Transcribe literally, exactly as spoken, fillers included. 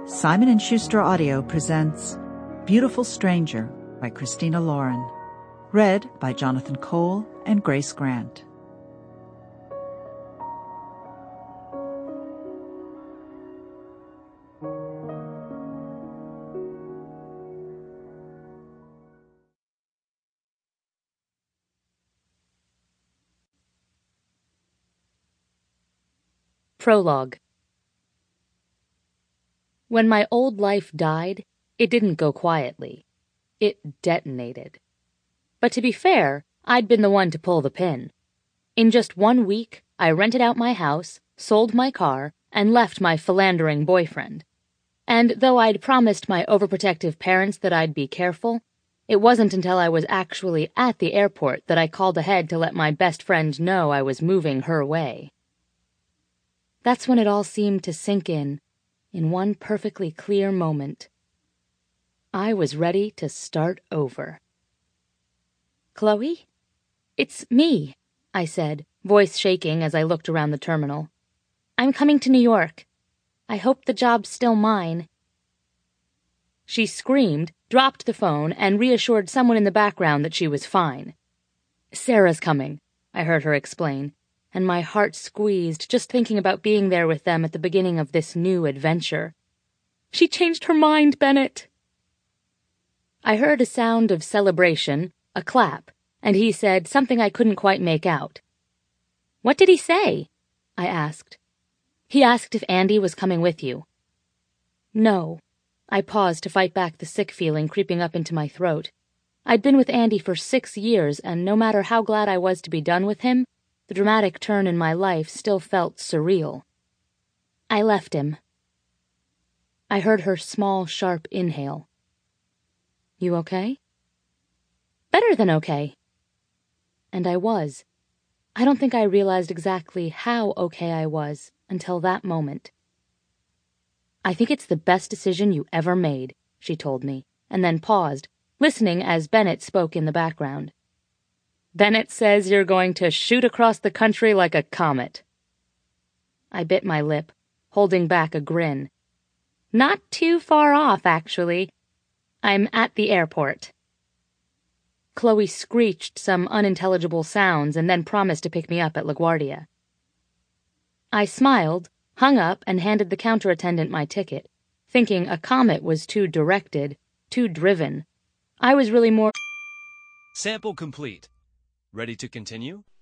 Simon and Schuster Audio presents Beautiful Stranger by Christina Lauren, read by Jonathan Cole and Grace Grant. Prologue. When my old life died, it didn't go quietly. It detonated. But to be fair, I'd been the one to pull the pin. In just one week, I rented out my house, sold my car, and left my philandering boyfriend. And though I'd promised my overprotective parents that I'd be careful, it wasn't until I was actually at the airport that I called ahead to let my best friend know I was moving her way. That's when it all seemed to sink in, in one perfectly clear moment. I was ready to start over. "Chloe? It's me," I said, voice shaking as I looked around the terminal. "I'm coming to New York. I hope the job's still mine." She screamed, dropped the phone, and reassured someone in the background that she was fine. "Sarah's coming," I heard her explain, and my heart squeezed just thinking about being there with them at the beginning of this new adventure. "She changed her mind, Bennett!" I heard a sound of celebration, a clap, and he said something I couldn't quite make out. "What did he say?" I asked. "He asked if Andy was coming with you." "No." I paused to fight back the sick feeling creeping up into my throat. I'd been with Andy for six years, and no matter how glad I was to be done with him, the dramatic turn in my life still felt surreal. "I left him." I heard her small, sharp inhale. "You okay?" "Better than okay." And I was. I don't think I realized exactly how okay I was until that moment. "I think it's the best decision you ever made," she told me, and then paused, listening as Bennett spoke in the background. "Bennett says you're going to shoot across the country like a comet." I bit my lip, holding back a grin. "Not too far off, actually. I'm at the airport." Chloe screeched some unintelligible sounds and then promised to pick me up at LaGuardia. I smiled, hung up, and handed the counter attendant my ticket, thinking a comet was too directed, too driven. I was really more— Sample complete. Ready to continue?